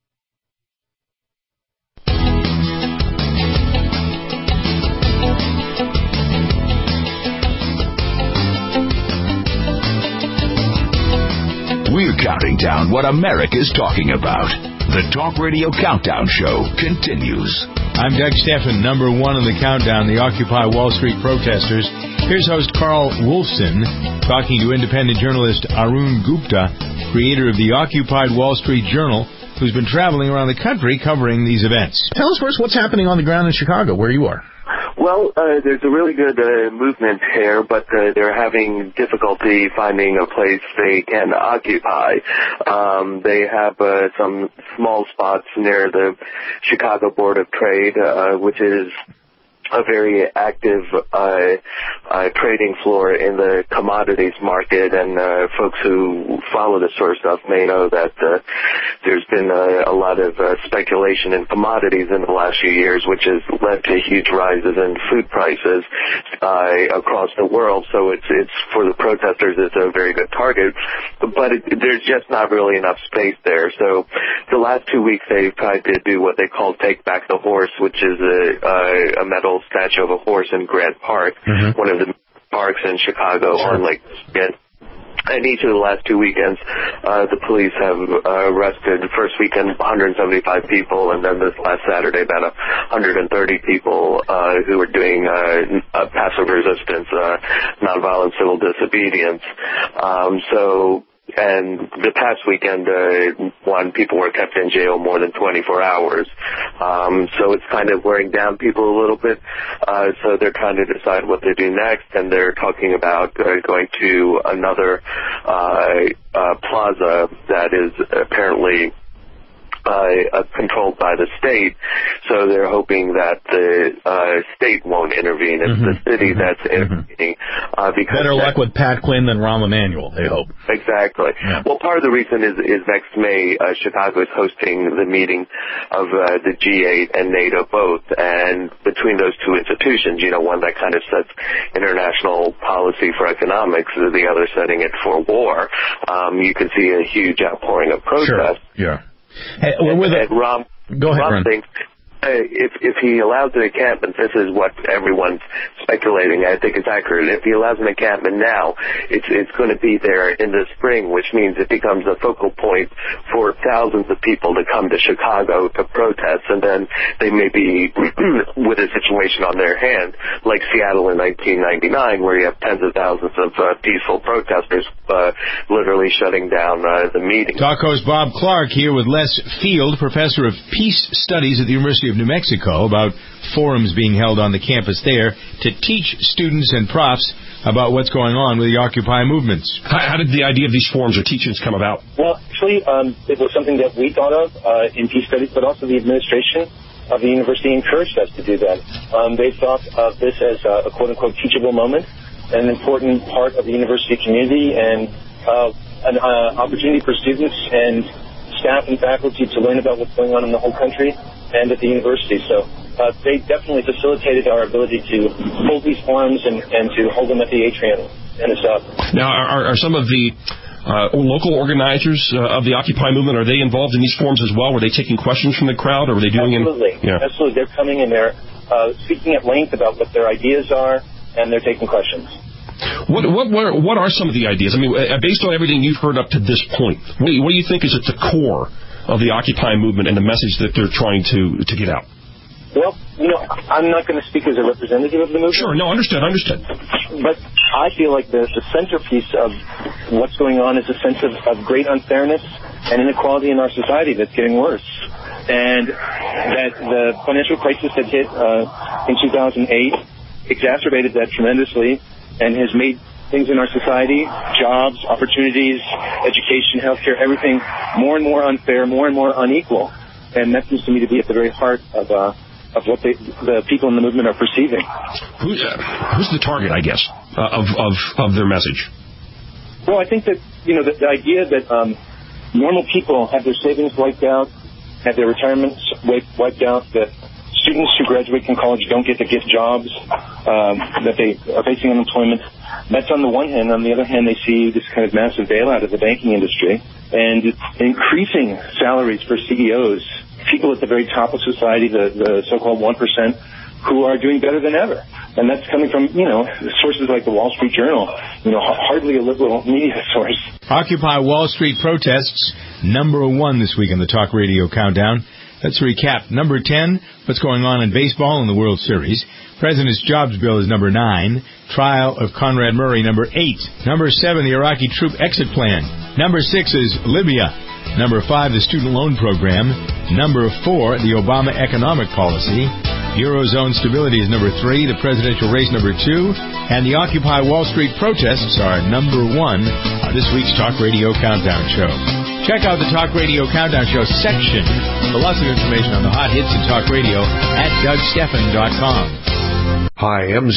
We're counting down what America's talking about. The Talk Radio Countdown Show continues. I'm Doug Steffen, number one on the countdown, the Occupy Wall Street protesters. Here's host Carl Wolfson talking to independent journalist Arun Gupta, creator of the Occupied Wall Street Journal, who's been traveling around the country covering these events. Tell us first what's happening on the ground in Chicago, where you are. Well, uh, there's a really good uh, movement here, but uh, they're having difficulty finding a place they can occupy. Um, they have uh, some small spots near the Chicago Board of Trade, uh, which is a very active uh, uh, trading floor in the commodities market, and uh, folks who follow this sort of stuff may know that uh, there's been a, a lot of uh, speculation in commodities in the last few years, which has led to huge rises in food prices uh, across the world. So it's it's for the protesters, it's a very good target, but it, there's just not really enough space there. So the last two weeks they've tried to do what they call Take Back the Horse, which is a, a, a metal statue of a horse in Grant Park, mm-hmm. one of the parks in Chicago on Lake Michigan. And each of the last two weekends, uh, the police have uh, arrested, first weekend, one hundred seventy-five people, and then this last Saturday, about one hundred thirty people uh, who were doing uh, passive resistance, uh, nonviolent civil disobedience. Um, so... And the past weekend, uh, one, people were kept in jail more than twenty-four hours. Um, so it's kind of wearing down people a little bit. Uh, so they're trying to decide what to do next, and they're talking about uh, going to another uh, uh, plaza that is apparently Uh, uh, controlled by the state, so they're hoping that the uh, state won't intervene. It's mm-hmm. the city mm-hmm. that's intervening. Uh, because Better luck with Pat Quinn than Rahm Emanuel, they hope. Exactly. Yeah. Well, part of the reason is, is next May, uh, Chicago is hosting the meeting of uh, the G eight and NATO both, and between those two institutions, you know, one that kind of sets international policy for economics, the other setting it for war, um, you can see a huge outpouring of protest. Sure. Yeah. Hey, we're with and, and Rom, Go ahead, Rom thinks uh, if if he allows an encampment, this is what everyone's speculating. I think it's accurate. If he allows an encampment now, it's it's going to be there in the spring, which means it becomes a focal point for thousands of people to come to Chicago to protest, and then they may be with a situation on their hand, like Seattle in nineteen ninety-nine, where you have tens of thousands of uh, peaceful protesters uh, literally shutting down uh, the meeting. Talk host Bob Clark here with Les Field, professor of peace studies at the University of New Mexico, about forums being held on the campus there to teach students and profs about what's going on with the Occupy movements. How, how did the idea of these forums or teachings come about? Well, actually, um, it was something that we thought of uh, in peace studies, but also the administration of the university encouraged us to do that. Um, they thought of this as a, a quote-unquote teachable moment, an important part of the university community, and uh, an uh, opportunity for students and staff and faculty to learn about what's going on in the whole country and at the university. So uh, they definitely facilitated our ability to hold these forums and, and to hold them at the atrium and stuff. Now, are, are some of the Uh, local organizers uh, of the Occupy movement, are they involved in these forums as well? Were they taking questions from the crowd, or were they doing Absolutely. it? Yeah. Absolutely. They're coming and they're uh, speaking at length about what their ideas are, and they're taking questions. What, what, what, are, what are some of the ideas? I mean, based on everything you've heard up to this point, what do you, what do you think is at the core of the Occupy movement and the message that they're trying to, to get out? Well, you know, I'm not going to speak as a representative of the movement. Sure, no, understood, understood. But I feel like the, the centerpiece of what's going on is a sense of, of great unfairness and inequality in our society that's getting worse. And that the financial crisis that hit uh, in two thousand eight exacerbated that tremendously and has made things in our society, jobs, opportunities, education, healthcare, everything, more and more unfair, more and more unequal. And that seems to me to be at the very heart of uh, of what they, the people in the movement are perceiving. Who's, uh, who's the target, I guess, uh, of, of, of their message? Well, I think that, you know, the, the idea that um, normal people have their savings wiped out, have their retirements wiped out, that students who graduate from college don't get to get jobs, um, that they are facing unemployment. That's on the one hand. On the other hand, they see this kind of massive bailout of the banking industry and increasing salaries for C E Os, people at the very top of society, the, the so-called one percent, who are doing better than ever. And that's coming from, you know, sources like the Wall Street Journal, you know, hardly a liberal media source. Occupy Wall Street protests, number one this week in the Talk Radio Countdown. Let's recap. Number ten, what's going on in baseball in the World Series. President's Jobs Bill is number nine. Trial of Conrad Murray, number eight. Number seven, the Iraqi troop exit plan. Number six is Libya. Number five, the student loan program. Number four, the Obama economic policy. Eurozone stability is number three. The presidential race, number two. And the Occupy Wall Street protests are number one on this week's Talk Radio Countdown Show. Check out the Talk Radio Countdown Show section for lots of information on the hot hits in Talk Radio at Doug Stephan dot com. Hi, I'm